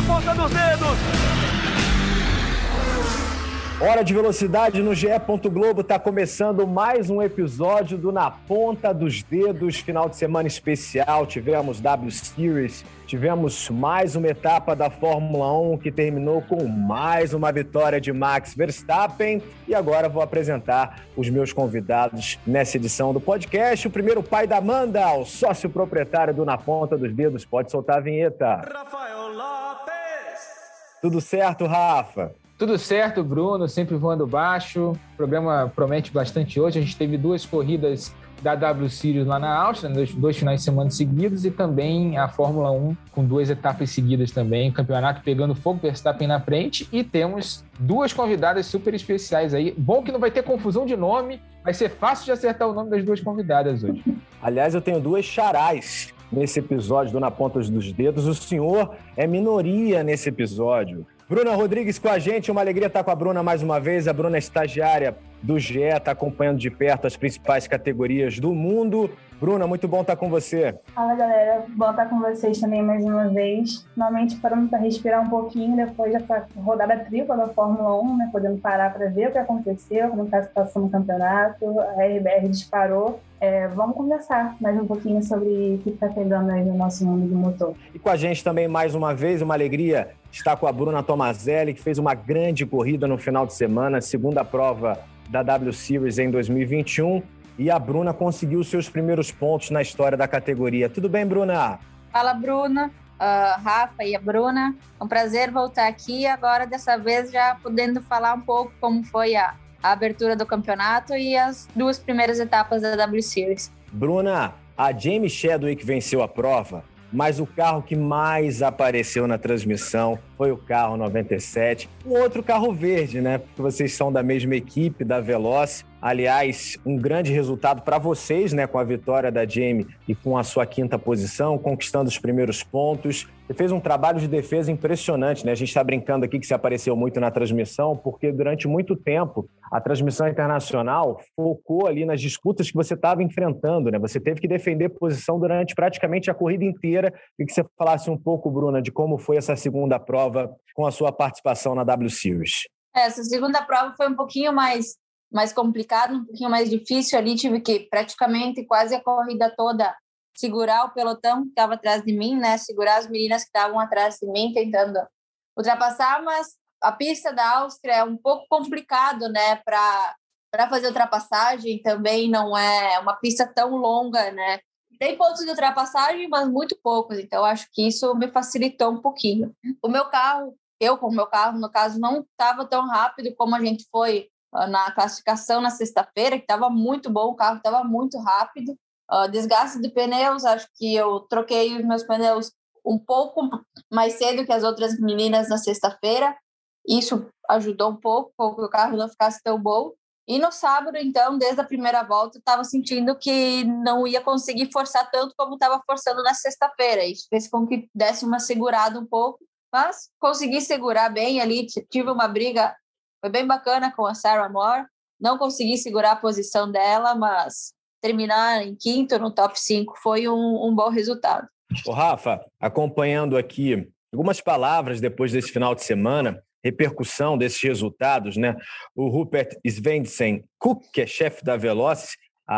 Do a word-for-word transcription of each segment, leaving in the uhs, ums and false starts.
na ponta dos dedos. Hora de velocidade no G E. Globo, está começando mais um episódio do Na Ponta dos Dedos, final de semana especial. Tivemos W Series, tivemos mais uma etapa da Fórmula um que terminou com mais uma vitória de Max Verstappen. E agora vou apresentar os meus convidados nessa edição do podcast. O primeiro, pai da Amanda, o sócio proprietário do Na Ponta dos Dedos. Pode soltar a vinheta. Rafael Lopes. Tudo certo, Rafa? Tudo certo, Bruno, sempre voando baixo. O programa promete bastante hoje. A gente teve duas corridas da W Series lá na Áustria, dois, dois finais de semana seguidos, e também a Fórmula um com duas etapas seguidas também. O campeonato pegando fogo, Verstappen na frente, e temos duas convidadas super especiais aí. Bom que não vai ter confusão de nome, vai ser fácil de acertar o nome das duas convidadas hoje. Aliás, eu tenho duas charás nesse episódio do Na Ponta dos Dedos. O senhor é minoria nesse episódio. Bruna Rodrigues com a gente, uma alegria estar com a Bruna mais uma vez. A Bruna é estagiária do G E, está acompanhando de perto as principais categorias do mundo. Bruna, muito bom estar com você. Fala, galera. Bom estar com vocês também mais uma vez. Finalmente parando para respirar um pouquinho depois dessa rodada tripla da Fórmula um, né? Podendo parar para ver o que aconteceu, como está a situação no campeonato. A R B R disparou. É, vamos conversar mais um pouquinho sobre o que está pegando aí no nosso mundo do motor. E com a gente também, mais uma vez, uma alegria estar com a Bruna Tomazelli, que fez uma grande corrida no final de semana, segunda prova da W Series em dois mil e vinte e um, e a Bruna conseguiu seus primeiros pontos na história da categoria. Tudo bem, Bruna? Fala, Bruna, uh, Rafa e a Bruna. É um prazer voltar aqui, agora dessa vez já podendo falar um pouco como foi a a abertura do campeonato e as duas primeiras etapas da W Series. Bruna, a Jamie Chadwick venceu a prova, mas o carro que mais apareceu na transmissão foi o carro noventa e sete, um outro carro verde, né? Porque vocês são da mesma equipe, da Veloce. Aliás, um grande resultado para vocês, né? Com a vitória da Jamie e com a sua quinta posição, conquistando os primeiros pontos. Você fez um trabalho de defesa impressionante, né? A gente está brincando aqui que você apareceu muito na transmissão, porque durante muito tempo a transmissão internacional focou ali nas disputas que você estava enfrentando, né? Você teve que defender posição durante praticamente a corrida inteira. E que você falasse um pouco, Bruna, de como foi essa segunda prova com a sua participação na W Series. Essa segunda prova foi um pouquinho mais, mais complicada, um pouquinho mais difícil ali. Tive que praticamente quase a corrida toda segurar o pelotão que estava atrás de mim, né? Segurar as meninas que estavam atrás de mim, tentando ultrapassar, mas a pista da Áustria é um pouco complicado, né? Para para fazer ultrapassagem também não é uma pista tão longa, né? Tem pontos de ultrapassagem, mas muito poucos, então acho que isso me facilitou um pouquinho. O meu carro, eu com o meu carro, no caso, não estava tão rápido como a gente foi uh, na classificação na sexta-feira, que estava muito bom, o carro estava muito rápido. Uh, desgaste de pneus, acho que eu troquei os meus pneus um pouco mais cedo que as outras meninas na sexta-feira, isso ajudou um pouco, para que o carro não ficasse tão bom. E no sábado, então, desde a primeira volta, eu estava sentindo que não ia conseguir forçar tanto como estava forçando na sexta-feira. Isso fez com que desse uma segurada um pouco, mas consegui segurar bem ali. Tive uma briga, foi bem bacana com a Sarah Moore. Não consegui segurar a posição dela, mas terminar em quinto no top cinco foi um, um bom resultado. Ô, Rafa, acompanhando aqui algumas palavras depois desse final de semana, repercussão desses resultados, né? O Rupert Svendsen Cook, que é chefe da Veloce,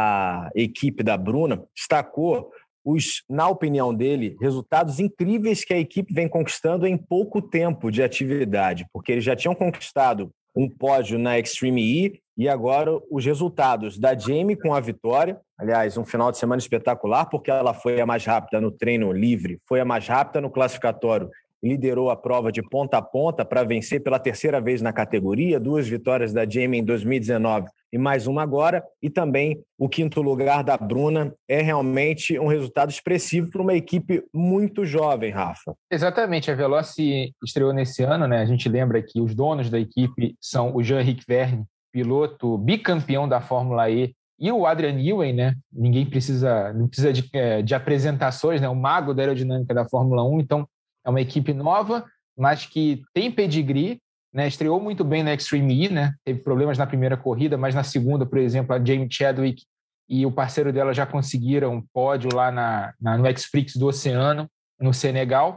a equipe da Bruna, destacou os, na opinião dele, resultados incríveis que a equipe vem conquistando em pouco tempo de atividade, porque eles já tinham conquistado um pódio na Extreme E e agora os resultados da Jamie com a vitória, aliás, um final de semana espetacular, porque ela foi a mais rápida no treino livre, foi a mais rápida no classificatório, liderou a prova de ponta a ponta para vencer pela terceira vez na categoria, duas vitórias da Jamie em dois mil e dezenove e mais uma agora, e também o quinto lugar da Bruna é realmente um resultado expressivo para uma equipe muito jovem, Rafa. Exatamente, a Veloce estreou nesse ano, né? A gente lembra que os donos da equipe são o Jean-Eric Vergne, piloto bicampeão da Fórmula E, e o Adrian Newey, né? Ninguém precisa, não precisa de, de apresentações, né? O mago da aerodinâmica da Fórmula um, então é uma equipe nova, mas que tem pedigree, né? Estreou muito bem na Extreme E, né? Teve problemas na primeira corrida, mas na segunda, por exemplo, a Jamie Chadwick e o parceiro dela já conseguiram um pódio lá na, na, no X-Prix do Oceano, no Senegal.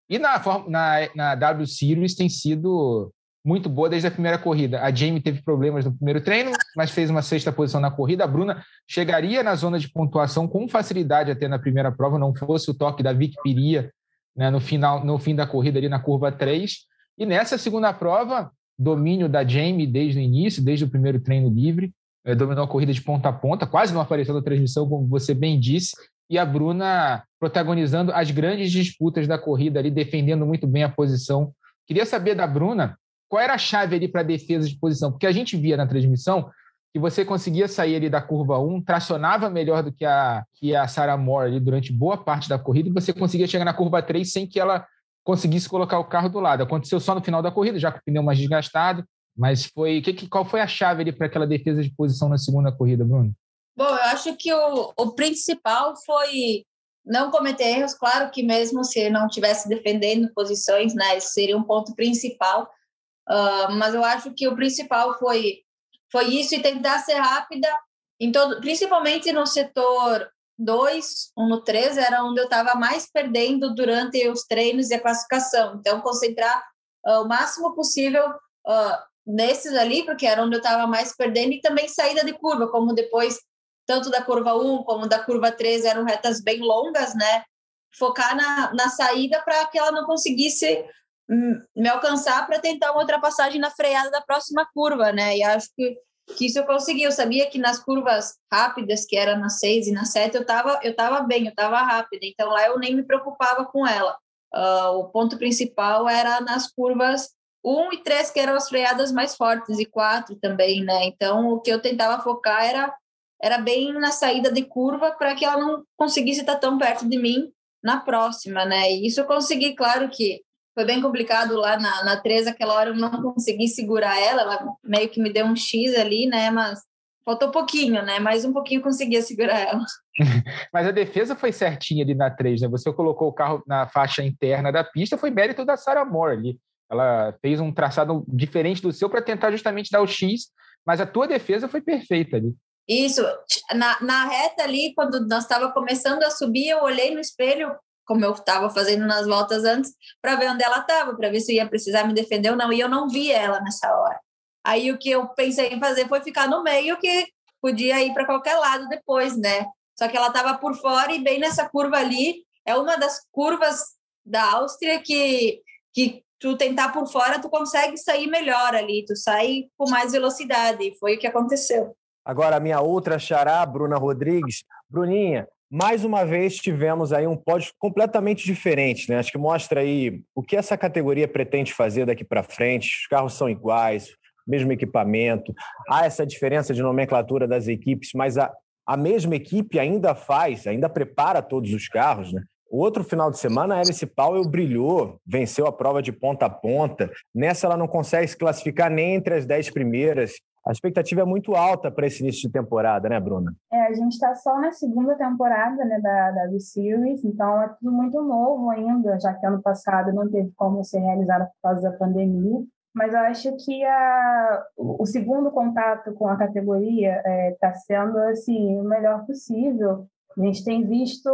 E na, na, na W Series tem sido muito boa desde a primeira corrida. A Jamie teve problemas no primeiro treino, mas fez uma sexta posição na corrida. A Bruna chegaria na zona de pontuação com facilidade até na primeira prova, não fosse o toque da Vicky Piria, né, no, final, no fim da corrida, ali na curva três. E nessa segunda prova, domínio da Jamie desde o início, desde o primeiro treino livre, eh, dominou a corrida de ponta a ponta, quase não apareceu na transmissão, como você bem disse, e a Bruna protagonizando as grandes disputas da corrida ali, defendendo muito bem a posição. Queria saber da Bruna qual era a chave ali para a defesa de posição, porque a gente via na transmissão que você conseguia sair ali da curva um, tracionava melhor do que a, que a Sarah Moore ali durante boa parte da corrida, e você conseguia chegar na curva três sem que ela conseguisse colocar o carro do lado. Aconteceu só no final da corrida, já com o pneu mais desgastado, mas foi, que, qual foi a chave ali para aquela defesa de posição na segunda corrida, Bruno? Bom, eu acho que o, o principal foi não cometer erros. Claro que mesmo se não estivesse defendendo posições, né, esse seria um ponto principal, uh, mas eu acho que o principal foi, foi isso, e tentar ser rápida, em todo, principalmente no setor dois, um no três, era onde eu estava mais perdendo durante os treinos e a classificação. Então, concentrar uh, o máximo possível uh, nesses ali, porque era onde eu estava mais perdendo, e também saída de curva, como depois, tanto da curva um como da curva três eram retas bem longas, né? Focar na, na saída para que ela não conseguisse hum, me alcançar para tentar uma ultrapassagem na freada da próxima curva, né? E acho que que isso eu consegui. Eu sabia que nas curvas rápidas, que era na seis e na sete, eu estava eu tava bem, eu estava rápida, então lá eu nem me preocupava com ela. Uh, o ponto principal era nas curvas um e três, que eram as freadas mais fortes, e quatro também, né? Então o que eu tentava focar era, era bem na saída de curva, para que ela não conseguisse estar tão perto de mim na próxima, né? E isso eu consegui. Claro que foi bem complicado lá na, na três, aquela hora eu não consegui segurar ela, ela meio que me deu um X ali, né, mas faltou pouquinho, né, mais um pouquinho conseguia segurar ela. Mas a defesa foi certinha ali na três, né, você colocou o carro na faixa interna da pista, foi mérito da Sarah Moore ali, ela fez um traçado diferente do seu para tentar justamente dar o X, mas a tua defesa foi perfeita ali. Isso, na, na reta ali, quando nós estávamos começando a subir, eu olhei no espelho, como eu estava fazendo nas voltas antes, para ver onde ela estava, para ver se ia precisar me defender ou não, e eu não vi ela nessa hora. Aí o que eu pensei em fazer foi ficar no meio, que podia ir para qualquer lado depois, né? Só que ela estava por fora, e bem nessa curva ali, é uma das curvas da Áustria que, que tu tentar por fora, tu consegue sair melhor ali, tu sai com mais velocidade, e foi o que aconteceu. Agora, a minha outra xará, Bruna Rodrigues. Bruninha, mais uma vez tivemos aí um pódio completamente diferente, né? Acho que mostra aí o que essa categoria pretende fazer daqui para frente. Os carros são iguais, mesmo equipamento. Há essa diferença de nomenclatura das equipes, mas a, a mesma equipe ainda faz, ainda prepara todos os carros, né? O outro final de semana, a Alice Powell brilhou, venceu a prova de ponta a ponta. Nessa, ela não consegue se classificar nem entre as dez primeiras. A expectativa é muito alta para esse início de temporada, né, Bruna? É, a gente está só na segunda temporada, né, da W Series, então é tudo muito novo ainda, já que ano passado não teve como ser realizado por causa da pandemia. Mas eu acho que a, o segundo contato com a categoria está é, sendo assim, o melhor possível. A gente tem visto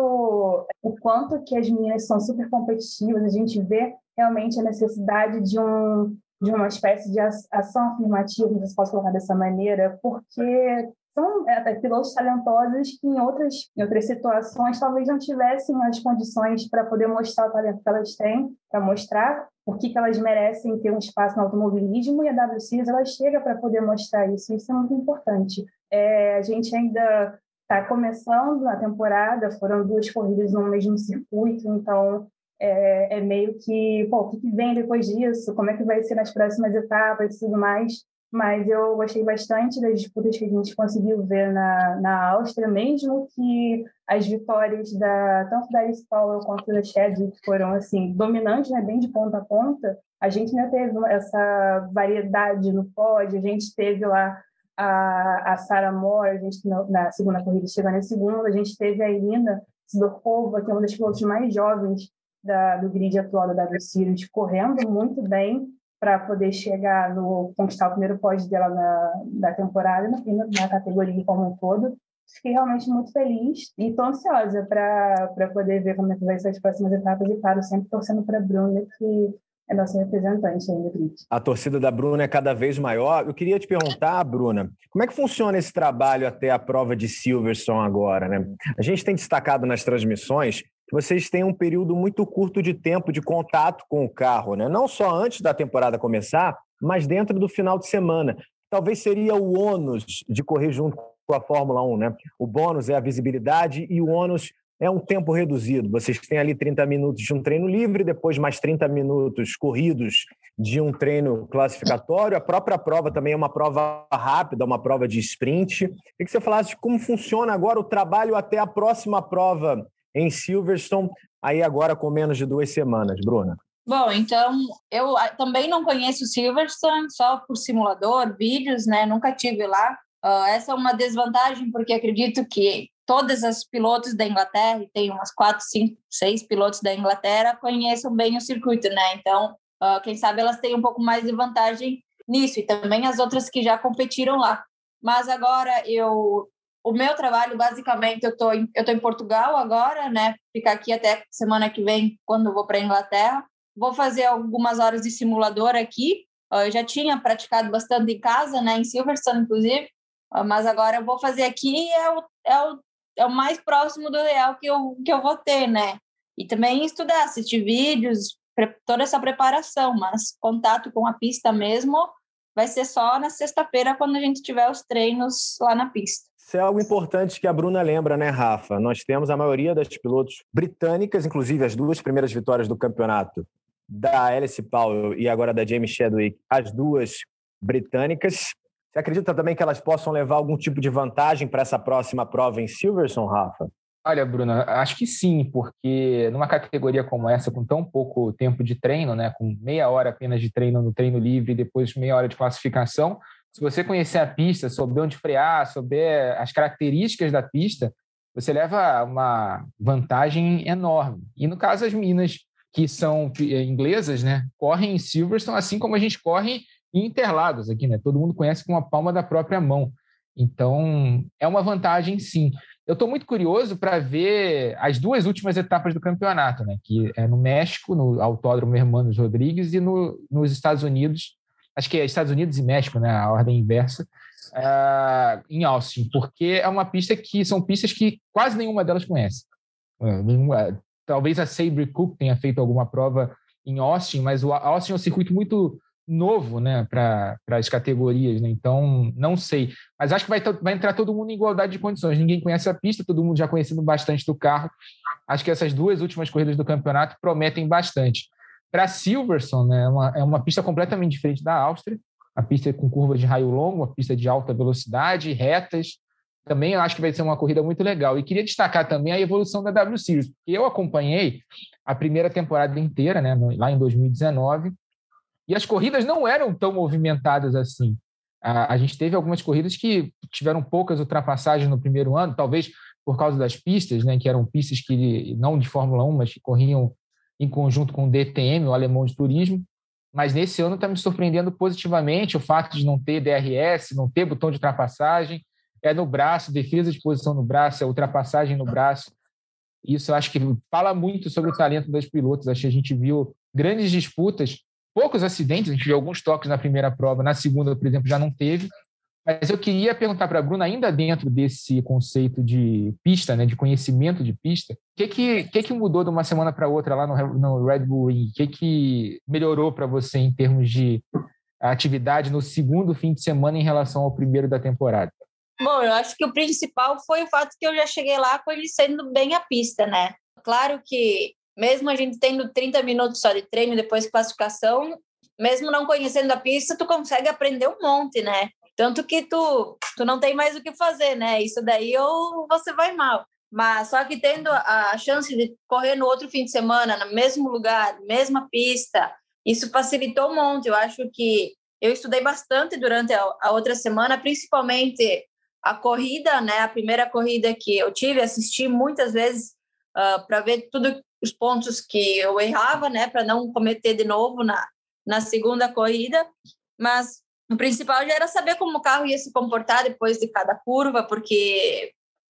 o quanto que as meninas são super competitivas, a gente vê realmente a necessidade de um de uma espécie de ação afirmativa, não sei se posso colocar dessa maneira, porque são é, pilotos talentosos que em outras, em outras situações talvez não tivessem as condições para poder mostrar o talento que elas têm, para mostrar por que, que elas merecem ter um espaço no automobilismo, e a W Series ela chega para poder mostrar isso, isso é muito importante. É, a gente ainda está começando a temporada, foram duas corridas no mesmo circuito, então É, é meio que, pô, o que vem depois disso, como é que vai ser nas próximas etapas e tudo mais, mas eu gostei bastante das disputas que a gente conseguiu ver na, na Áustria, mesmo que as vitórias da, tanto da Alice Powell quanto da Chadwick foram, assim, dominantes, né, bem de ponta a ponta, a gente ainda teve essa variedade no pódio, a gente teve lá a, a Sarah Moore, a gente na segunda corrida chegando em segunda, a gente teve a Irina Sidorkova, que é uma das pilotos mais jovens Da, do grid atual da W Series, correndo muito bem para poder chegar no conquistar o primeiro pódio dela na, na temporada, na, na categoria como um todo. fiquei realmente muito feliz e estou ansiosa para poder ver como é que vai ser as próximas etapas e, claro, sempre torcendo para a Bruna, que é nossa representante ainda, Cris. A torcida da Bruna é cada vez maior. Eu queria te perguntar, Bruna, como é que funciona esse trabalho até a prova de Silverstone agora, né? A gente tem destacado nas transmissões que vocês têm um período muito curto de tempo de contato com o carro, né? Não só antes da temporada começar, mas dentro do final de semana. Talvez seria o ônus de correr junto com a Fórmula um, né? O bônus é a visibilidade e o ônus é um tempo reduzido. Vocês têm ali trinta minutos de um treino livre, depois mais trinta minutos corridos de um treino classificatório. A própria prova também é uma prova rápida, uma prova de sprint. Queria que você falasse de como funciona agora o trabalho até a próxima prova em Silverstone, aí agora com menos de duas semanas, Bruna. Bom, então, eu também não conheço Silverstone, só por simulador, vídeos, né? Nunca tive lá. Uh, essa é uma desvantagem, porque acredito que todas as pilotos da Inglaterra, e tem umas quatro, cinco, seis pilotos da Inglaterra, conheçam bem o circuito, né? Então, uh, quem sabe elas têm um pouco mais de vantagem nisso, e também as outras que já competiram lá. Mas agora, eu, o meu trabalho, basicamente, eu tô, em, eu tô em Portugal agora, né? Ficar aqui até semana que vem, quando eu vou para a Inglaterra. Vou fazer algumas horas de simulador aqui. Uh, eu já tinha praticado bastante em casa, né? Em Silverstone, inclusive. Uh, mas agora eu vou fazer aqui e é o, é o é o mais próximo do real que eu, que eu vou ter, né? E também estudar, assistir vídeos, toda essa preparação, mas contato com a pista mesmo vai ser só na sexta-feira, quando a gente tiver os treinos lá na pista. Isso é algo importante que a Bruna lembra, né, Rafa? Nós temos a maioria das pilotos britânicas, inclusive as duas primeiras vitórias do campeonato da Alice Powell e agora da Jamie Chadwick, as duas britânicas. Você acredita também que elas possam levar algum tipo de vantagem para essa próxima prova em Silverstone, Rafa? Olha, Bruna, acho que sim, porque numa categoria como essa, com tão pouco tempo de treino, né, com meia hora apenas de treino no treino livre e depois meia hora de classificação, se você conhecer a pista, souber onde frear, souber as características da pista, você leva uma vantagem enorme. E no caso, as meninas que são inglesas, né, correm em Silverstone, assim como a gente corre em Interlagos aqui, né? Todo mundo conhece com a palma da própria mão. Então, é uma vantagem, sim. Eu estou muito curioso para ver as duas últimas etapas do campeonato, né? Que é no México, no Autódromo Hermanos Rodrigues, e no, nos Estados Unidos, acho que é Estados Unidos e México, né? A ordem inversa, uh, em Austin, porque é uma pista que são pistas que quase nenhuma delas conhece. Uh, nenhuma, talvez a Sabre Cook tenha feito alguma prova em Austin, mas o Austin é um circuito muito novo, né, para as categorias, né? Então não sei, mas acho que vai, vai entrar todo mundo em igualdade de condições. Ninguém conhece a pista, todo mundo já conhecendo bastante do carro. Acho que essas duas últimas corridas do campeonato prometem bastante. Para Silverstone, né, é uma, é uma pista completamente diferente da Áustria, a pista com curvas de raio longo, uma pista de alta velocidade, retas. Também eu acho que vai ser uma corrida muito legal. E queria destacar também a evolução da W Series, porque eu acompanhei a primeira temporada inteira, né, lá em dois mil e dezenove. E as corridas não eram tão movimentadas assim. A, a gente teve algumas corridas que tiveram poucas ultrapassagens no primeiro ano, talvez por causa das pistas, né, que eram pistas que não de Fórmula um, mas que corriam em conjunto com o D T M, o Alemão de Turismo. Mas nesse ano está me surpreendendo positivamente o fato de não ter D R S, não ter botão de ultrapassagem, é no braço, defesa de posição no braço, é ultrapassagem no braço. Isso eu acho que fala muito sobre o talento dos pilotos. Acho que a gente viu grandes disputas, poucos acidentes, a gente viu alguns toques na primeira prova, na segunda, por exemplo, já não teve. Mas eu queria perguntar para a Bruna, ainda dentro desse conceito de pista, né, de conhecimento de pista, o que, que, que, que mudou de uma semana para outra lá no, no Red Bull Ring? O que, que melhorou para você em termos de atividade no segundo fim de semana em relação ao primeiro da temporada? Bom, eu acho que o principal foi o fato que eu já cheguei lá conhecendo bem a pista, né? Claro que mesmo a gente tendo trinta minutos só de treino depois de classificação, mesmo não conhecendo a pista, tu consegue aprender um monte, né? Tanto que tu, tu não tem mais o que fazer, né? Isso daí ou você vai mal. Mas só que tendo a chance de correr no outro fim de semana, no mesmo lugar, mesma pista, isso facilitou um monte. Eu acho que eu estudei bastante durante a, a outra semana, principalmente a corrida, né? A primeira corrida que eu tive, assisti muitas vezes uh, para ver tudo os pontos que eu errava, né, para não cometer de novo na, na segunda corrida, mas o principal já era saber como o carro ia se comportar depois de cada curva, porque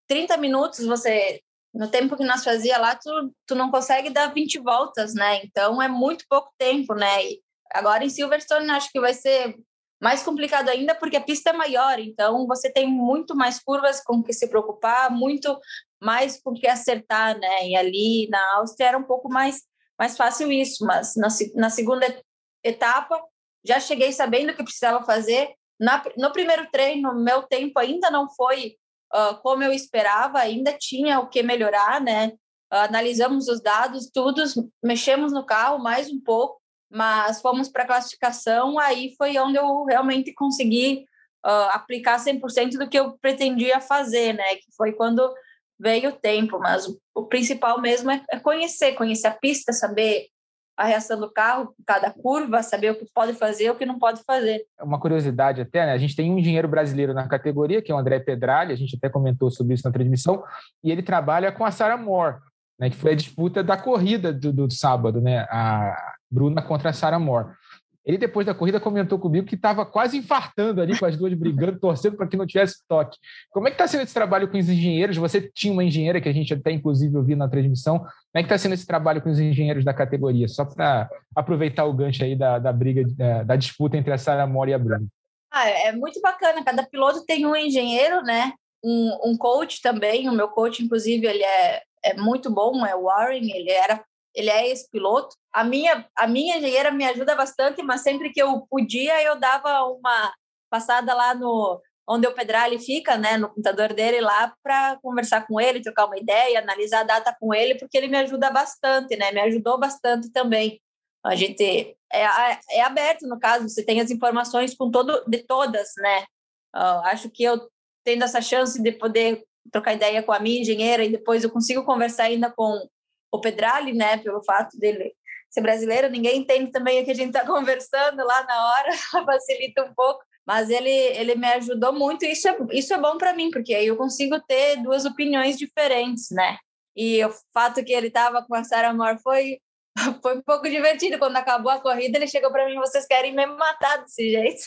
trinta minutos, você, no tempo que nós fazia lá, tu, tu não consegue dar vinte voltas, né? Então, é muito pouco tempo, né? E agora, em Silverstone, acho que vai ser mais complicado ainda, porque a pista é maior, então você tem muito mais curvas com que se preocupar, muito mais com que acertar, né? E ali na Áustria era um pouco mais, mais fácil isso, mas na, na segunda etapa, já cheguei sabendo o que precisava fazer. Na, no primeiro treino, meu tempo ainda não foi uh, como eu esperava, ainda tinha o que melhorar, né? Uh, analisamos os dados, tudo, mexemos no carro mais um pouco, mas fomos para a classificação, aí foi onde eu realmente consegui uh, aplicar cem por cento do que eu pretendia fazer, né? Que foi quando veio o tempo, mas o, o principal mesmo é, é conhecer, conhecer a pista, saber a reação do carro, cada curva, saber o que pode fazer e o que não pode fazer. Uma curiosidade até, né? A gente tem um engenheiro brasileiro na categoria, que é o André Pedralli, a gente até comentou sobre isso na transmissão, e ele trabalha com a Sarah Moore, né? Que foi a disputa da corrida do, do sábado, né? A Bruna contra a Sarah Moore. Ele, depois da corrida, comentou comigo que estava quase infartando ali com as duas brigando, torcendo para que não tivesse toque. Como é que está sendo esse trabalho com os engenheiros? Você tinha uma engenheira que a gente até, inclusive, ouviu na transmissão. Como é que está sendo esse trabalho com os engenheiros da categoria? Só para aproveitar o gancho aí da, da briga, da, da disputa entre a Sarah Moore e a Bruna. Ah, é muito bacana. Cada piloto tem um engenheiro, né? Um, um coach também. O meu coach, inclusive, ele é, é muito bom, é o Warren. Ele era Ele é ex-piloto. A minha, a minha engenheira me ajuda bastante, mas sempre que eu podia, eu dava uma passada lá no onde o Pedralli fica, né, no computador dele lá, para conversar com ele, trocar uma ideia, analisar a data com ele, porque ele me ajuda bastante, né, me ajudou bastante também. A gente é, é aberto, no caso, você tem as informações com todo, de todas, né. Uh, acho que eu tendo essa chance de poder trocar ideia com a minha engenheira e depois eu consigo conversar ainda com o Pedralli, né, pelo fato dele ser brasileiro, ninguém entende também o que a gente está conversando lá na hora, facilita um pouco, mas ele, ele me ajudou muito, e isso é, isso é bom para mim, porque aí eu consigo ter duas opiniões diferentes, né, e o fato que ele estava com a Sarah Moore foi, foi um pouco divertido. Quando acabou a corrida, ele chegou para mim: vocês querem me matar desse jeito?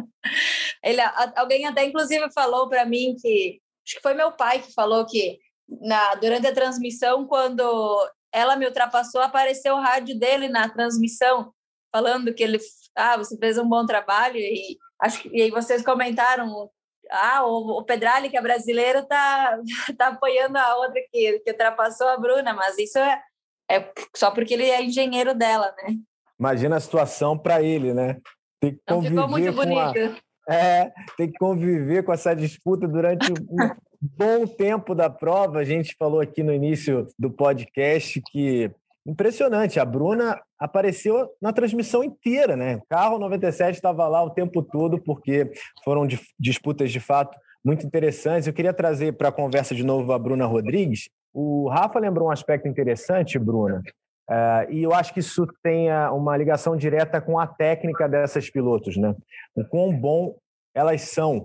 ele, alguém até inclusive falou para mim que, acho que foi meu pai que falou que Na, durante a transmissão, quando ela me ultrapassou, apareceu o rádio dele na transmissão, falando que ele, ah, você fez um bom trabalho, e, acho, e aí vocês comentaram, ah, o, o Pedralli, que é brasileiro, tá, tá apoiando a outra que, que ultrapassou a Bruna, mas isso é, é só porque ele é engenheiro dela, né? Imagina a situação para ele, né? Tem que Não ficou muito bonito. A... É, tem que conviver com essa disputa durante um bom tempo da prova. A gente falou aqui no início do podcast que impressionante, a Bruna apareceu na transmissão inteira, né? O carro noventa e sete estava lá o tempo todo, porque foram disputas de fato muito interessantes. Eu queria trazer para a conversa de novo a Bruna Rodrigues. O Rafa lembrou um aspecto interessante, Bruna, uh, e eu acho que isso tem uma ligação direta com a técnica dessas pilotos, né? O quão bom elas são,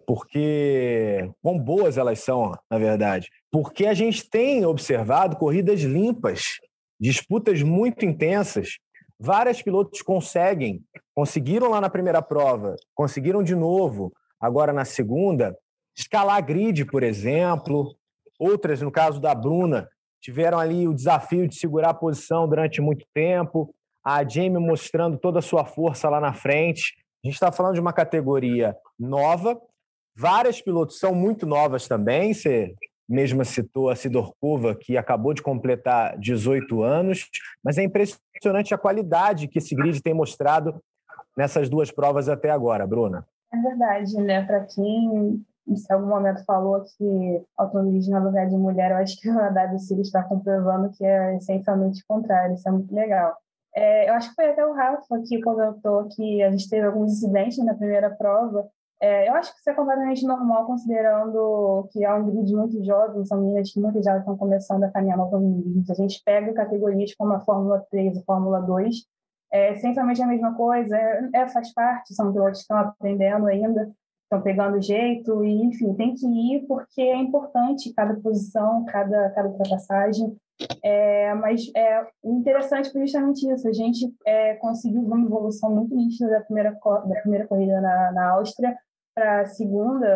porque quão boas elas são, na verdade, porque a gente tem observado corridas limpas, disputas muito intensas. Várias pilotos conseguem, conseguiram lá na primeira prova, conseguiram de novo agora na segunda, escalar a grid, por exemplo. Outras, no caso da Bruna, tiveram ali o desafio de segurar a posição durante muito tempo. A Jamie mostrando toda a sua força lá na frente. A gente está falando de uma categoria nova. Várias pilotos são muito novas também. Você mesma citou a Sidorkova, que acabou de completar dezoito anos. Mas é impressionante a qualidade que esse grid tem mostrado nessas duas provas até agora, Bruna. É verdade, né? Para quem em algum momento falou que automobilismo é lugar de mulher, eu acho que a W Series está comprovando que é essencialmente o contrário. Isso é muito legal. É, eu acho que foi até o Rafa que comentou que a gente teve alguns incidentes na primeira prova. É, eu acho que isso é completamente normal, considerando que é um grid muito jovem, são meninas que muitas já estão começando a caminhar no automobilismo. A gente pega categorias como a Fórmula três e Fórmula dois, é essencialmente a mesma coisa, é, é, faz parte, são pilotos que estão aprendendo ainda, estão pegando jeito, e enfim, tem que ir porque é importante cada posição, cada, cada ultrapassagem. É, mas é interessante foi justamente isso, a gente é, conseguiu uma evolução muito nítida da primeira, da primeira corrida na, na Áustria para a segunda,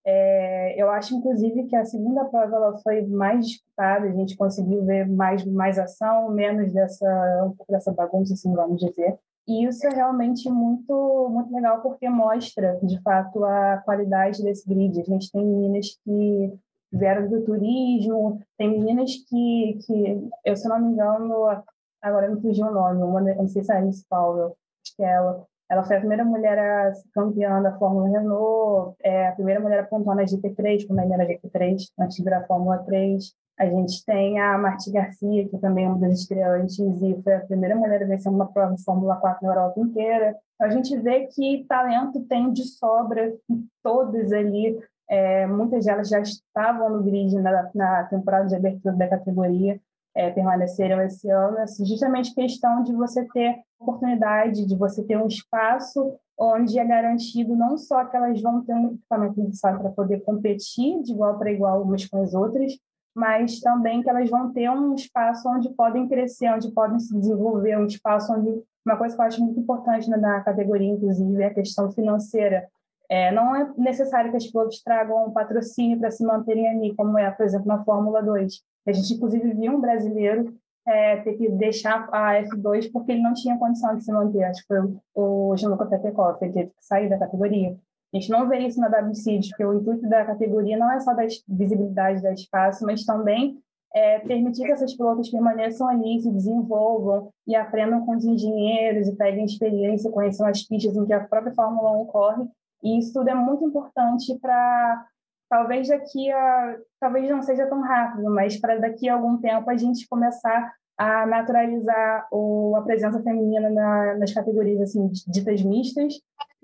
É, eu acho, inclusive, que a segunda prova ela foi mais disputada, a gente conseguiu ver mais, mais ação, menos dessa, um pouco dessa bagunça, assim, vamos dizer. E isso é realmente muito, muito legal, porque mostra, de fato, a qualidade desse grid. A gente tem meninas que vieram do turismo, tem meninas que, que eu, se não me engano, agora me fugiu o nome, uma, não sei se é a Alice Powell, acho que é ela. Ela foi a primeira mulher a ser campeã da Fórmula Renault, é a primeira mulher a pontuar na G P três, quando ainda era G P três, antes de virar Fórmula três. A gente tem a Marti Garcia, que também é uma das estreantes, e foi a primeira mulher a vencer uma prova de Fórmula quatro na Europa inteira. A gente vê que talento tem de sobra, todas ali, é, muitas delas já estavam no grid na, na temporada de abertura da categoria, é, permaneceram esse ano. É justamente questão de você ter oportunidade, de você ter um espaço onde é garantido não só que elas vão ter um equipamento necessário para poder competir de igual para igual umas com as outras, mas também que elas vão ter um espaço onde podem crescer, onde podem se desenvolver, um espaço onde... Uma coisa que eu acho muito importante na categoria, inclusive, é a questão financeira. É, não é necessário que as pilotos tragam um patrocínio para se manterem ali, como é, por exemplo, na Fórmula dois. A gente, inclusive, viu um brasileiro é, ter que deixar a F dois porque ele não tinha condição de se manter. Acho que foi o Gianluca Petekoff, ele teve que sair da categoria. A gente não vê isso na W C, porque o intuito da categoria não é só dar visibilidade, dar espaço, mas também é, permitir que essas pilotos permaneçam ali, se desenvolvam e aprendam com os engenheiros e peguem experiência, conheçam as pistas em que a própria Fórmula um corre. E isso tudo é muito importante para, talvez daqui a... Talvez não seja tão rápido, mas para daqui a algum tempo a gente começar a naturalizar o, a presença feminina na, nas categorias assim, ditas mistas,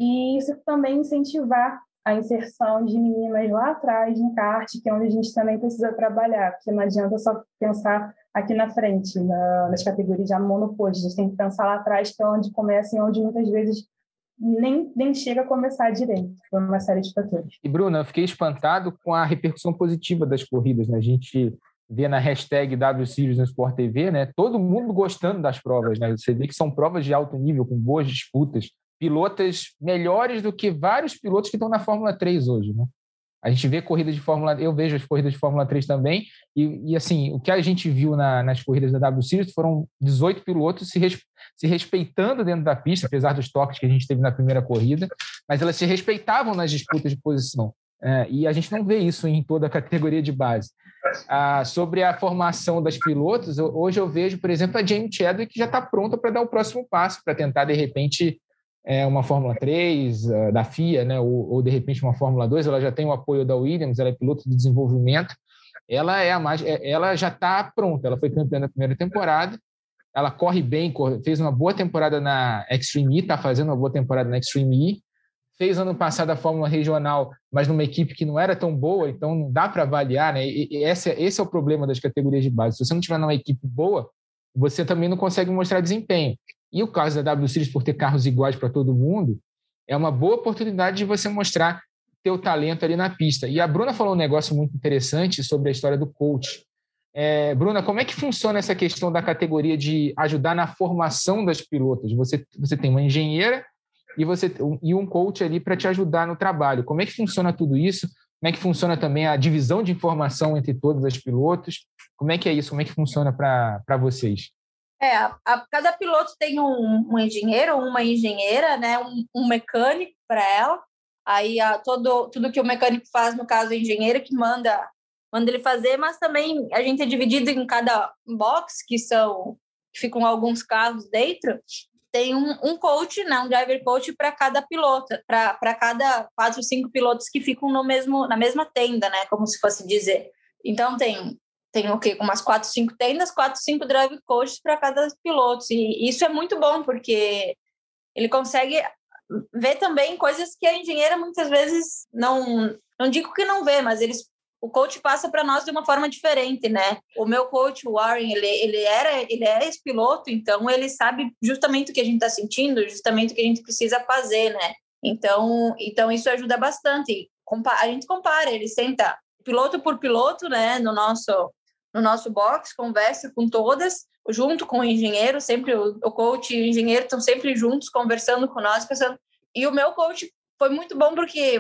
e isso também incentivar a inserção de meninas lá atrás em kart, que é onde a gente também precisa trabalhar, porque não adianta só pensar aqui na frente, na, nas categorias já monopostas, a gente tem que pensar lá atrás, que é onde começa e onde muitas vezes nem, nem chega a começar direito, por uma série de fatores. E, Bruna, eu fiquei espantado com a repercussão positiva das corridas, né? A gente vê na hashtag W Series no Sport T V, né? Todo mundo gostando das provas, né? Você vê que são provas de alto nível, com boas disputas, pilotas melhores do que vários pilotos que estão na Fórmula três hoje, né? A gente vê corridas de Fórmula... Eu vejo as corridas de Fórmula três também, e, e assim, o que a gente viu na, nas corridas da W Series foram dezoito pilotos se, res, se respeitando dentro da pista, apesar dos toques que a gente teve na primeira corrida, mas elas se respeitavam nas disputas de posição. É, e a gente não vê isso em toda a categoria de base. Ah, sobre a formação das pilotos, eu, hoje eu vejo, por exemplo, a Jamie Chadwick que já está pronta para dar o próximo passo, para tentar, de repente, é, uma Fórmula três uh, da F I A, né, ou, ou, de repente, uma Fórmula dois. Ela já tem o apoio da Williams, ela é piloto de desenvolvimento, ela, é a mais, ela já está pronta, ela foi campeã da primeira temporada, ela corre bem, corre, fez uma boa temporada na Extreme E, está fazendo uma boa temporada na Extreme E, fez ano passado a Fórmula Regional, mas numa equipe que não era tão boa, então não dá para avaliar, né? E esse, esse é o problema das categorias de base. Se você não tiver numa equipe boa, você também não consegue mostrar desempenho. E o caso da W Series, por ter carros iguais para todo mundo, é uma boa oportunidade de você mostrar teu talento ali na pista. E a Bruna falou um negócio muito interessante sobre a história do coach. É, Bruna, como é que funciona essa questão da categoria de ajudar na formação das pilotas? Você, você tem uma engenheira e, você, e um coach ali para te ajudar no trabalho. Como é que funciona tudo isso? Como é que funciona também a divisão de informação entre todos os pilotos? Como é que é isso? Como é que funciona para vocês? É, a, a, cada piloto tem um, um engenheiro ou uma engenheira, né? um, um mecânico para ela. Aí a, todo, tudo que o mecânico faz, no caso, o engenheiro que manda, manda ele fazer, mas também a gente é dividido em cada box, que são que ficam alguns carros dentro. Tem um, um coach, né, um driver coach para cada piloto, para cada quatro, cinco pilotos que ficam no mesmo, na mesma tenda, né, como se fosse dizer. Então, tem, tem o quê? Umas quatro, cinco tendas, quatro, cinco driver coaches para cada piloto. E isso é muito bom, porque ele consegue ver também coisas que a engenheira muitas vezes não... Não digo que não vê, mas eles... O coach passa para nós de uma forma diferente, né? O meu coach, o Warren, ele, ele, era, ele é ex-piloto, então ele sabe justamente o que a gente está sentindo, justamente o que a gente precisa fazer, né? Então, então isso ajuda bastante. A gente compara, ele senta piloto por piloto, né? No nosso, no nosso box, conversa com todas, junto com o engenheiro, sempre o, o coach e o engenheiro estão sempre juntos, conversando com nós, pensando. E o meu coach foi muito bom porque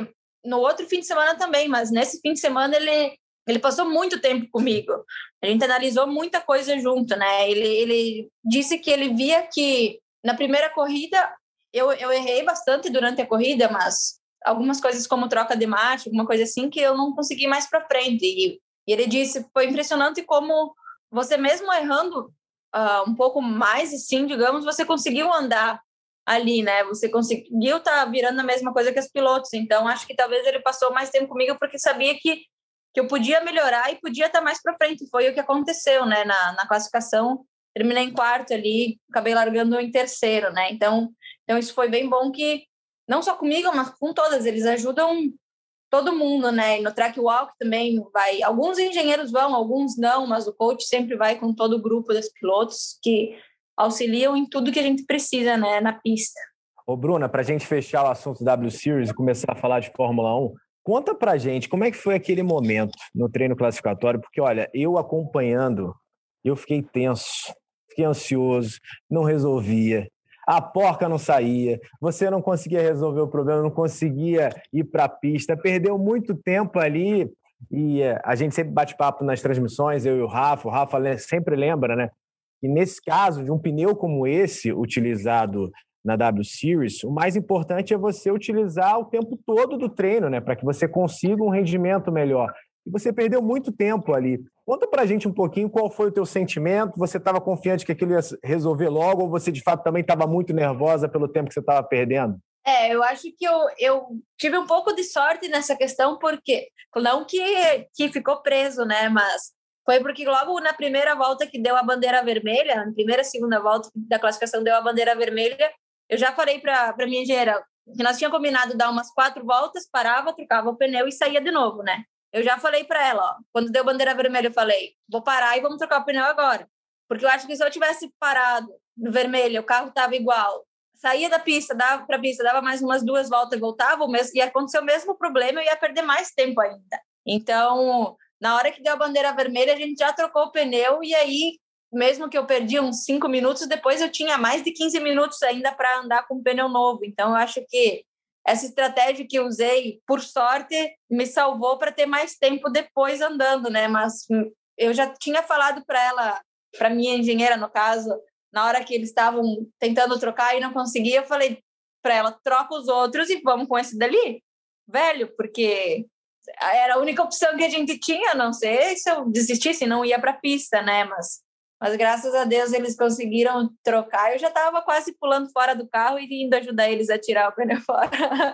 no outro fim de semana também, mas nesse fim de semana ele, ele passou muito tempo comigo. A gente analisou muita coisa junto, né? Ele, ele disse que ele via que na primeira corrida eu, eu errei bastante durante a corrida, mas algumas coisas como troca de marcha, alguma coisa assim, que eu não consegui mais para frente. E, e ele disse, foi impressionante como você mesmo errando uh, um pouco mais, assim, digamos, você conseguiu andar ali, né? Você conseguiu estar tá virando a mesma coisa que os pilotos. Então, acho que talvez ele passou mais tempo comigo porque sabia que, que eu podia melhorar e podia estar tá mais para frente. Foi o que aconteceu, né? Na, na classificação, terminei em quarto ali, acabei largando em terceiro, né? Então, então, isso foi bem bom que, não só comigo, mas com todas, eles ajudam todo mundo, né? E no track walk também vai... Alguns engenheiros vão, alguns não, mas o coach sempre vai com todo o grupo dos pilotos que auxiliam em tudo que a gente precisa, né, na pista. Ô, Bruna, para a gente fechar o assunto W Series e começar a falar de Fórmula um, conta para a gente como é que foi aquele momento no treino classificatório, porque, olha, eu acompanhando, eu fiquei tenso, fiquei ansioso, não resolvia, a porca não saía, você não conseguia resolver o problema, não conseguia ir para a pista, perdeu muito tempo ali e a gente sempre bate papo nas transmissões, eu e o Rafa, o Rafa sempre lembra, né? E nesse caso, de um pneu como esse, utilizado na W Series, o mais importante é você utilizar o tempo todo do treino, né? Para que você consiga um rendimento melhor. E você perdeu muito tempo ali. Conta pra gente um pouquinho qual foi o teu sentimento. Você estava confiante que aquilo ia resolver logo ou você, de fato, também estava muito nervosa pelo tempo que você estava perdendo? É, eu acho que eu, eu tive um pouco de sorte nessa questão, porque não que, que ficou preso, né? Mas foi porque logo na primeira volta que deu a bandeira vermelha, na primeira, segunda volta da classificação deu a bandeira vermelha, eu já falei para a minha engenheira que nós tínhamos combinado dar umas quatro voltas, parava, trocava o pneu e saía de novo, né? Eu já falei para ela, ó, quando deu bandeira vermelha, eu falei, vou parar e vamos trocar o pneu agora. Porque eu acho que se eu tivesse parado no vermelho, o carro estava igual, saía da pista, dava para a pista, dava mais umas duas voltas e voltava, ia acontecer o mesmo problema, eu ia perder mais tempo ainda. Então, na hora que deu a bandeira vermelha, a gente já trocou o pneu e aí, mesmo que eu perdi uns cinco minutos, depois eu tinha mais de quinze minutos ainda para andar com o pneu novo. Então, eu acho que essa estratégia que eu usei, por sorte, me salvou para ter mais tempo depois andando, né? Mas eu já tinha falado para ela, para minha engenheira, no caso, na hora que eles estavam tentando trocar e não conseguia, eu falei para ela, troca os outros e vamos com esse dali, velho, porque era a única opção que a gente tinha, não sei se eu desistisse, não ia para a pista, né? Mas, mas graças a Deus eles conseguiram trocar. Eu já estava quase pulando fora do carro e indo ajudar eles a tirar o pneu fora.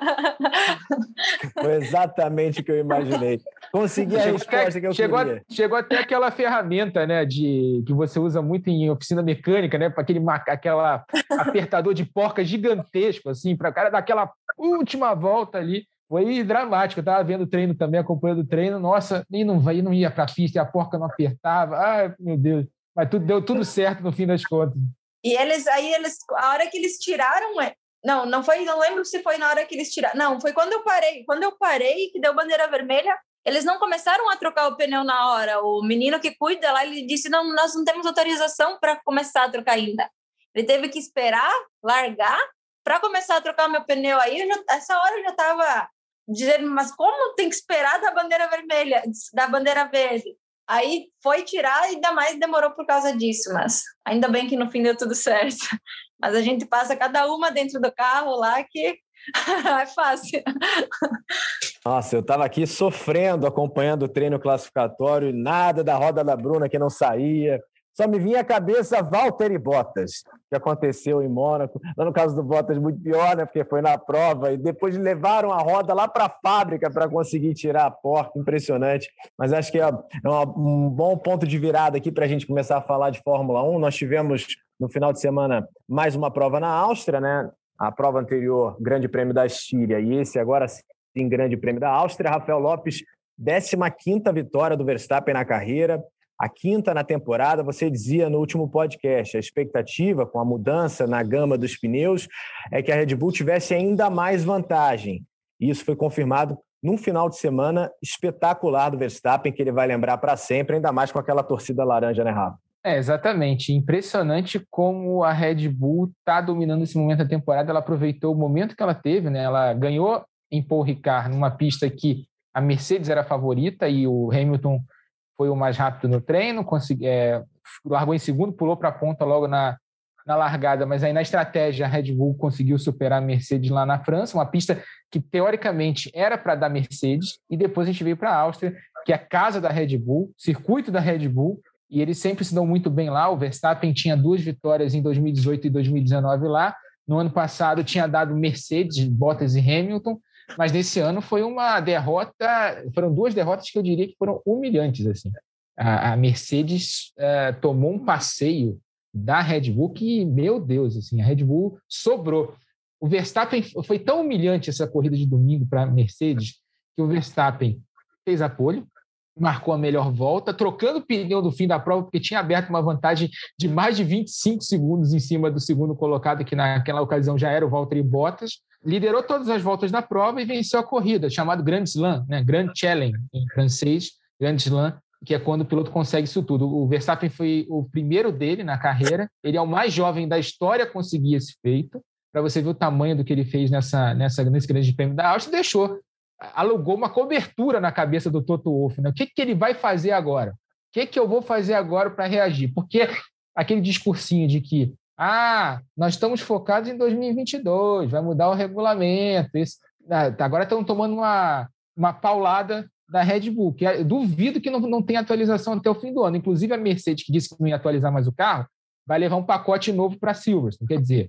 Foi exatamente o que eu imaginei. Consegui a chegou resposta até, que eu chegou queria. A, chegou até aquela ferramenta, né, de, que você usa muito em oficina mecânica, né, para aquele aquela apertador de porca gigantesco, assim, para o cara dar aquela última volta ali. Foi dramático, eu estava vendo o treino também, acompanhando o treino, nossa, e não, e não ia para a pista, e a porca não apertava, ai, meu Deus, mas tudo, deu tudo certo no fim das contas. E eles, aí eles, a hora que eles tiraram, não, não foi, não lembro se foi na hora que eles tiraram, não, foi quando eu parei, quando eu parei, que deu bandeira vermelha, eles não começaram a trocar o pneu na hora, o menino que cuida lá, ele disse, não, nós não temos autorização para começar a trocar ainda, ele teve que esperar, largar, para começar a trocar o meu pneu. Aí, eu já, essa hora eu já estava dizendo, mas como tem que esperar da bandeira vermelha, da bandeira verde? Aí foi tirar e ainda mais demorou por causa disso, mas ainda bem que no fim deu tudo certo. Mas a gente passa cada uma dentro do carro lá que é fácil. Nossa, eu estava aqui sofrendo, acompanhando o treino classificatório, nada da roda da Bruna que não saía. Só me vinha à cabeça Valtteri Bottas, que aconteceu em Mônaco. No caso do Bottas, muito pior, né? Porque foi na prova e depois levaram a roda lá para a fábrica para conseguir tirar a porca. Impressionante. Mas acho que é um bom ponto de virada aqui para a gente começar a falar de Fórmula um. Nós tivemos, no final de semana, mais uma prova na Áustria, né? A prova anterior, Grande Prêmio da Estíria, e esse agora sim, Grande Prêmio da Áustria. Rafael Lopes, décima quinta vitória do Verstappen na carreira. A quinta na temporada. Você dizia no último podcast, a expectativa com a mudança na gama dos pneus é que a Red Bull tivesse ainda mais vantagem. E isso foi confirmado num final de semana espetacular do Verstappen, que ele vai lembrar para sempre, ainda mais com aquela torcida laranja, né, Rafa? É, exatamente. Impressionante como a Red Bull está dominando esse momento da temporada. Ela aproveitou o momento que ela teve, né? Ela ganhou em Paul Ricard, numa pista que a Mercedes era a favorita e o Hamilton foi o mais rápido no treino, consegui, é, largou em segundo, pulou para a ponta logo na, na largada, mas aí na estratégia a Red Bull conseguiu superar a Mercedes lá na França, uma pista que teoricamente era para dar Mercedes, e depois a gente veio para a Áustria, que é a casa da Red Bull, circuito da Red Bull, e eles sempre se dão muito bem lá. O Verstappen tinha duas vitórias em dois mil e dezoito e dois mil e dezenove lá, no ano passado tinha dado Mercedes, Bottas e Hamilton, mas nesse ano foi uma derrota, foram duas derrotas que eu diria que foram humilhantes, assim. A, a Mercedes uh, tomou um passeio da Red Bull que, meu Deus, assim, a Red Bull sobrou. O Verstappen, foi tão humilhante essa corrida de domingo para a Mercedes, que o Verstappen fez a pole, marcou a melhor volta, trocando o pneu do fim da prova, porque tinha aberto uma vantagem de mais de vinte e cinco segundos em cima do segundo colocado, que naquela ocasião já era o Valtteri Bottas. Liderou todas as voltas da prova e venceu a corrida, chamado Grand Slam, né? Grand Challenge em francês, Grand Slam, que é quando o piloto consegue isso tudo. O Verstappen foi o primeiro dele na carreira, ele é o mais jovem da história a conseguir esse feito, para você ver o tamanho do que ele fez nessa, nessa, nesse grande prêmio da Áustria, deixou, alugou uma cobertura na cabeça do Toto Wolff, né? O que, que ele vai fazer agora? O que, que eu vou fazer agora para reagir? Porque aquele discursinho de que ah, nós estamos focados em dois mil e vinte e dois, vai mudar o regulamento. Esse, agora estão tomando uma, uma paulada da Red Bull, que eu duvido que não, não tenha atualização até o fim do ano. Inclusive, a Mercedes, que disse que não ia atualizar mais o carro, vai levar um pacote novo para a Silverstone. Quer dizer,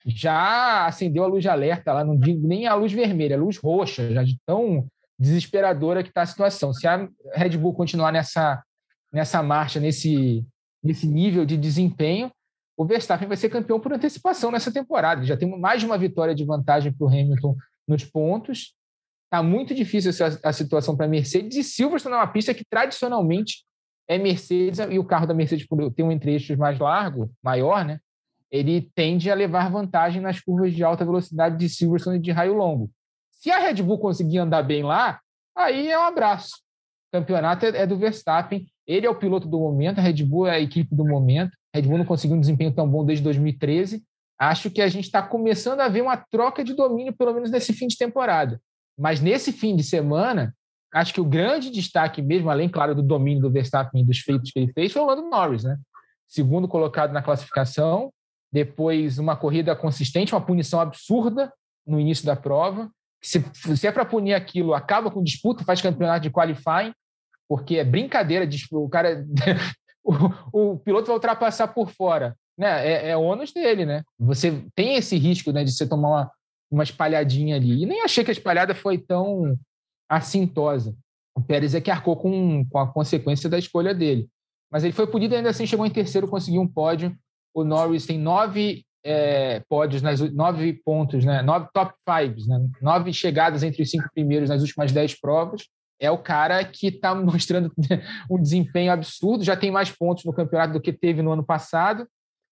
já acendeu a luz de alerta lá, não digo nem a luz vermelha, a luz roxa, já de tão desesperadora que está a situação. Se a Red Bull continuar nessa, nessa marcha, nesse, nesse nível de desempenho, o Verstappen vai ser campeão por antecipação nessa temporada. Já tem mais de uma vitória de vantagem para o Hamilton nos pontos. Está muito difícil essa, a situação para a Mercedes. E Silverstone é uma pista que tradicionalmente é Mercedes, e o carro da Mercedes, por ter um entre-eixos mais largo, maior, né, ele tende a levar vantagem nas curvas de alta velocidade de Silverstone e de raio longo. Se a Red Bull conseguir andar bem lá, aí é um abraço. O campeonato é, é do Verstappen. Ele é o piloto do momento, a Red Bull é a equipe do momento. A Red Bull não conseguiu um desempenho tão bom desde dois mil e treze. Acho que a gente está começando a ver uma troca de domínio, pelo menos nesse fim de temporada. Mas nesse fim de semana, acho que o grande destaque mesmo, além, claro, do domínio do Verstappen e dos feitos que ele fez, foi o Lando Norris, né? Segundo colocado na classificação, depois uma corrida consistente, uma punição absurda no início da prova. Se, se é para punir aquilo, acaba com disputa, faz campeonato de qualifying, porque é brincadeira, o cara... O, o piloto vai ultrapassar por fora, né? É, é ônus dele, né? Você tem esse risco, né, de você tomar uma, uma espalhadinha ali. E nem achei que a espalhada foi tão assintosa. O Pérez é que arcou com, com a consequência da escolha dele. Mas ele foi punido e ainda assim chegou em terceiro, conseguiu um pódio. O Norris tem nove é, pódios, nas, nove pontos, né? Nove top fives, né? Nove chegadas entre os cinco primeiros nas últimas dez provas. É o cara que está mostrando um desempenho absurdo, já tem mais pontos no campeonato do que teve no ano passado,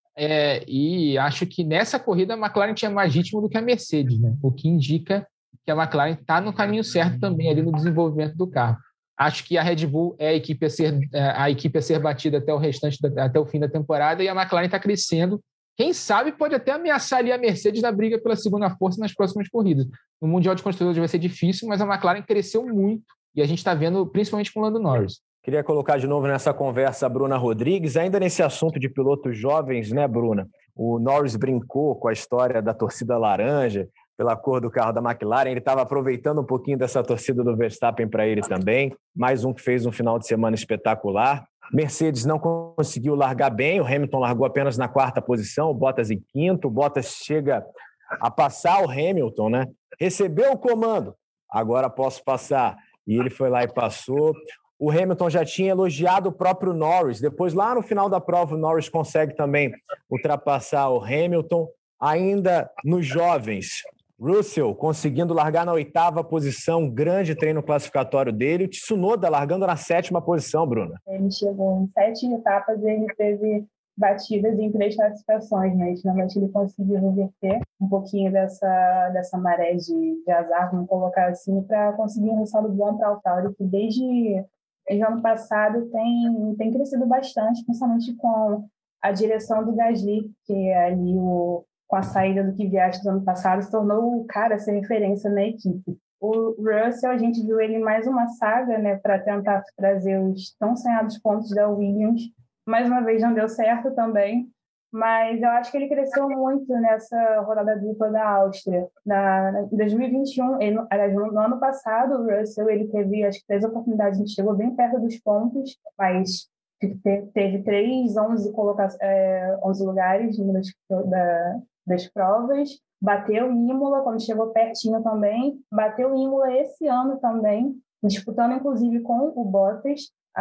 é, e acho que nessa corrida a McLaren tinha mais ritmo do que a Mercedes, né? O que indica que a McLaren está no caminho certo também ali no desenvolvimento do carro. Acho que a Red Bull é a equipe a ser, a equipe a ser batida até o restante, da, até o fim da temporada, e a McLaren está crescendo. Quem sabe pode até ameaçar ali a Mercedes na briga pela segunda força nas próximas corridas. No Mundial de Construtores vai ser difícil, mas a McLaren cresceu muito. E a gente está vendo, principalmente com o Lando Norris. Queria colocar de novo nessa conversa a Bruna Rodrigues, ainda nesse assunto de pilotos jovens, né, Bruna? O Norris brincou com a história da torcida laranja, pela cor do carro da McLaren. Ele estava aproveitando um pouquinho dessa torcida do Verstappen para ele também. Mais um que fez um final de semana espetacular. Mercedes não conseguiu largar bem, o Hamilton largou apenas na quarta posição, o Bottas em quinto. O Bottas chega a passar o Hamilton, né? Recebeu o comando, agora posso passar. E ele foi lá e passou. O Hamilton já tinha elogiado o próprio Norris. Depois, lá no final da prova, o Norris consegue também ultrapassar o Hamilton. Ainda nos jovens, Russell conseguindo largar na oitava posição, grande treino classificatório dele. O Tsunoda largando na sétima posição, Bruna. Ele chegou em sete etapas e ele teve batidas em três classificações, né? Finalmente ele conseguiu reverter um pouquinho dessa, dessa maré de, de azar, vamos colocar assim, para conseguir um resultado bom para a AlphaTauri, que desde, desde o ano passado tem, tem crescido bastante, principalmente com a direção do Gasly, que é ali o, com a saída do Kvyat do ano passado, se tornou o cara a ser referência na equipe. O Russell, a gente viu ele em mais uma saga, né, para tentar trazer os tão sonhados pontos da Williams. Mais uma vez não deu certo também, mas eu acho que ele cresceu muito nessa rodada dupla da Áustria. Na, em dois mil e vinte e um, ele, aliás, no ano passado, o Russell ele teve acho que três oportunidades, a gente chegou bem perto dos pontos, mas teve três, onze, coloca, é, onze lugares das, da, das provas. Bateu em Imola quando chegou pertinho também. Bateu em Imola esse ano também, disputando inclusive com o Bottas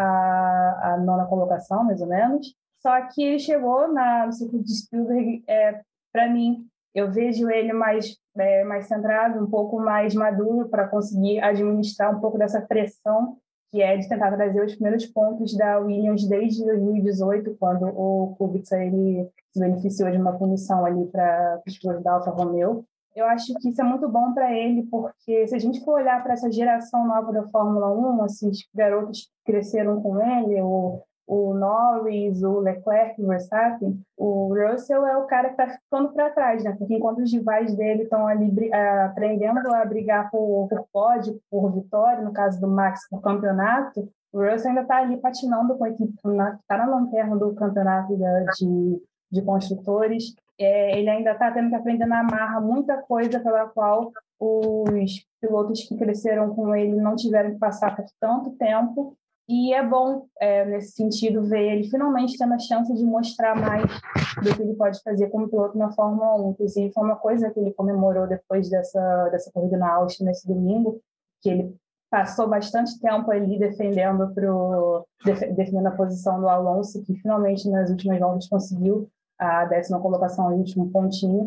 a, a nona colocação, mais ou menos. Só que ele chegou na, no ciclo de Spielberg, é, para mim, eu vejo ele mais, é, mais centrado, um pouco mais maduro para conseguir administrar um pouco dessa pressão que é de tentar trazer os primeiros pontos da Williams desde dois mil e dezoito, quando o Kubica ele se beneficiou de uma punição ali para os pilotos da Alfa Romeo. Eu acho que isso é muito bom para ele, porque se a gente for olhar para essa geração nova da Fórmula um, esses garotos que cresceram com ele, o, o Norris, o Leclerc, o Verstappen, o Russell é o cara que está ficando para trás, né? Porque enquanto os rivais dele estão ali aprendendo a brigar por, por pódio, por vitória, no caso do Max, por campeonato, o Russell ainda está ali patinando com a equipe, está na lanterna do campeonato de, de construtores. É, ele ainda está tendo que aprender na marra muita coisa pela qual os pilotos que cresceram com ele não tiveram que passar por tanto tempo. E é bom, é, nesse sentido, ver ele finalmente tendo a chance de mostrar mais do que ele pode fazer como piloto na Fórmula um. Inclusive, foi uma coisa que ele comemorou depois dessa, dessa corrida na Áustria, nesse domingo, que ele passou bastante tempo ali defendendo, pro, def, defendendo a posição do Alonso, que finalmente, nas últimas voltas, conseguiu a décima colocação, o último pontinho.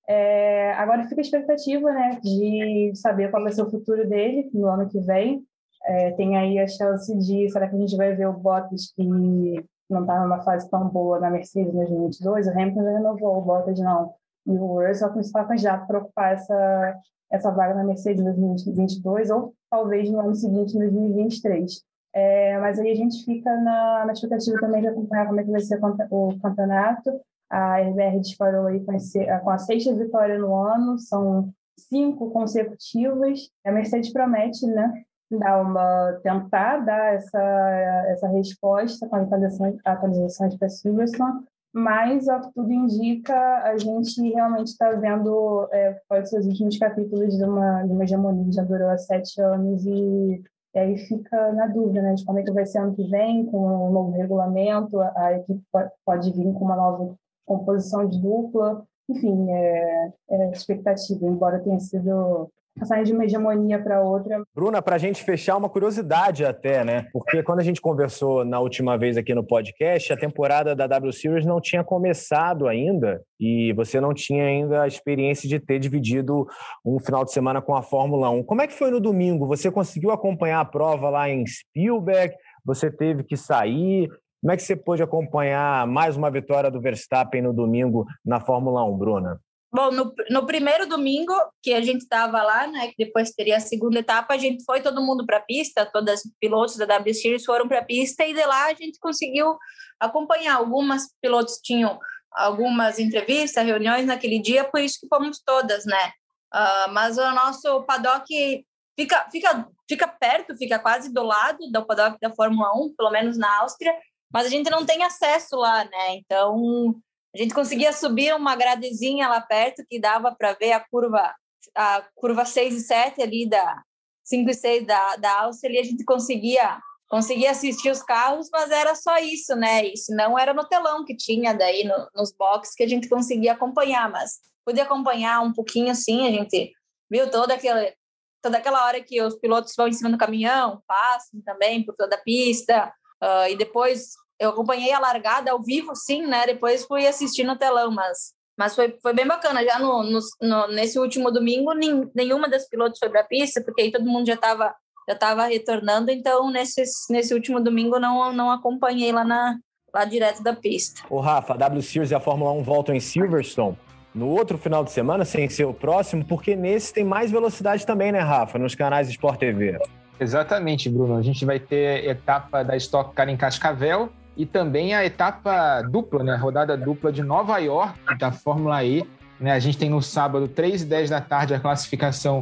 É, agora fica a expectativa, né, de saber qual vai ser o futuro dele no ano que vem. É, tem aí a chance de, será que a gente vai ver o Bottas, que não está numa fase tão boa na Mercedes em dois mil e vinte e dois, o Hamilton já renovou, o Bottas não, e o Russell começou candidato para ocupar essa, essa vaga na Mercedes em dois mil e vinte e dois, ou talvez no ano seguinte, em dois mil e vinte e três. É, mas aí a gente fica na, na expectativa também de acompanhar como é que vai ser o campeonato. A R B R disparou aí com a, com a sexta vitória no ano, são cinco consecutivas. A Mercedes promete, né, dar uma, tentar dar essa, essa resposta com atualizações, atualizações para Silverstone, mas, ao que tudo indica, a gente realmente está vendo, é, pode ser os últimos capítulos de uma, de uma hegemonia que já durou há sete anos e, e aí fica na dúvida, né, de como é que vai ser ano que vem, com um novo regulamento, a, a equipe pode, pode vir com uma nova composição de dupla, enfim, é, é expectativa, embora tenha sido passar de uma hegemonia para outra. Bruna, para a gente fechar, uma curiosidade até, né? Porque quando a gente conversou na última vez aqui no podcast, a temporada da W Series não tinha começado ainda e você não tinha ainda a experiência de ter dividido um final de semana com a Fórmula um. Como é que foi no domingo? Você conseguiu acompanhar a prova lá em Spielberg? Você teve que sair? Como é que você pôde acompanhar mais uma vitória do Verstappen no domingo na Fórmula um, Bruna? Bom, no, no primeiro domingo que a gente estava lá, né, que depois teria a segunda etapa, a gente foi todo mundo para a pista, todos os pilotos da W Series foram para a pista e de lá a gente conseguiu acompanhar. Algumas pilotos tinham algumas entrevistas, reuniões naquele dia, por isso que fomos todas, né? Uh, mas o nosso paddock fica, fica, fica perto, fica quase do lado do paddock da Fórmula um, pelo menos na Áustria, mas a gente não tem acesso lá, né? Então a gente conseguia subir uma gradezinha lá perto que dava para ver a curva, a curva seis e sete ali, da cinco e seis da, da Áustria, e a gente conseguia, conseguia assistir os carros, mas era só isso, né? E se não, era no telão que tinha daí no, nos boxes que a gente conseguia acompanhar, mas podia acompanhar um pouquinho assim, a gente viu toda aquela, toda aquela hora que os pilotos vão em cima do caminhão, passam também por toda a pista, uh, e depois eu acompanhei a largada ao vivo, sim, né? Depois fui assistir no telão, mas, mas foi, foi bem bacana. Já no, no, no, nesse último domingo, nem, nenhuma das pilotos foi para a pista, porque aí todo mundo já estava já tava retornando, então nesse, nesse último domingo não, não acompanhei lá, na, lá direto da pista. Ô Rafa, a W Series e a Fórmula um voltam em Silverstone no outro final de semana, sem ser o próximo, porque nesse tem mais velocidade também, né, Rafa? Nos canais Sport T V. Exatamente, Bruno. A gente vai ter etapa da Stock Car em Cascavel, e também a etapa dupla, né? Rodada dupla de Nova York, da Fórmula E. Né? A gente tem no sábado, três e dez da tarde, a classificação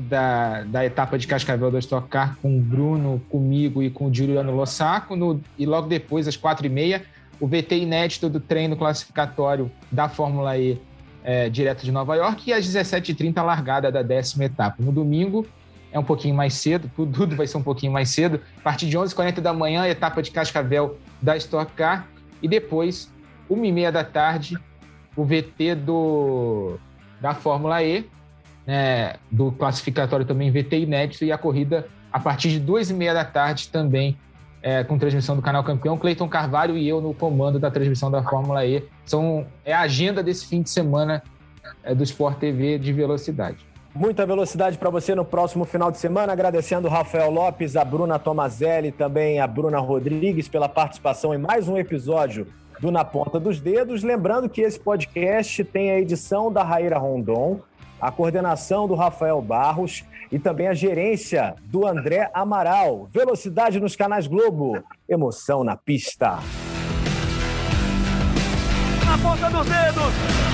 da, da etapa de Cascavel da Stock Car com o Bruno, comigo e com o Giuliano Lossaco. No, e logo depois, às quatro e meia, o V T inédito do treino classificatório da Fórmula E é, direto de Nova York. E às dezessete e trinta, a largada da décima etapa. No domingo, é um pouquinho mais cedo, tudo, tudo vai ser um pouquinho mais cedo. A partir de onze e quarenta da manhã, a etapa de Cascavel da Stock Car. E depois, uma e meia da tarde, o V T do, da Fórmula E, né, do classificatório também V T inédito, e a corrida a partir de duas e meia da tarde também, é, com transmissão do Canal Campeão. Cleiton Carvalho e eu no comando da transmissão da Fórmula E. São, é a agenda desse fim de semana é, do Sport T V de velocidade. Muita velocidade para você no próximo final de semana, agradecendo o Rafael Lopes, a Bruna Tomazelli, também a Bruna Rodrigues pela participação em mais um episódio do Na Ponta dos Dedos. Lembrando que esse podcast tem a edição da Raíra Rondon, a coordenação do Rafael Barros e também a gerência do André Amaral. Velocidade nos canais Globo, emoção na pista. Na Ponta dos Dedos!